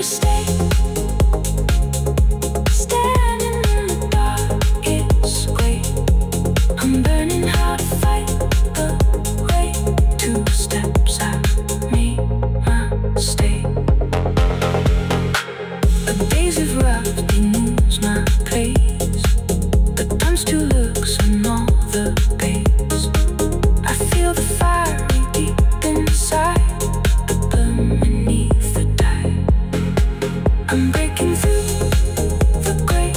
stay. Standing in the darkest way. I'm learning how to fight the way. Two steps I made my stay. The days have roughed, he moves my pace. The times to looks and all the pace. I feel the fire deep inside, the burn beneath the tide. I'm breaking through the gray.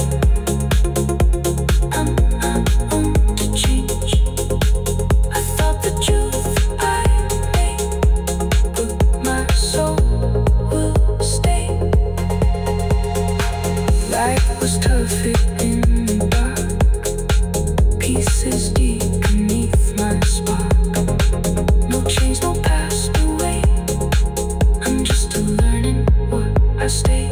I'm not on to change. I thought the truth I made, but my soul will stay. Life was tough in the dark, pieces deep beneath my spark. No change, no past away. I'm just a learning what I stay.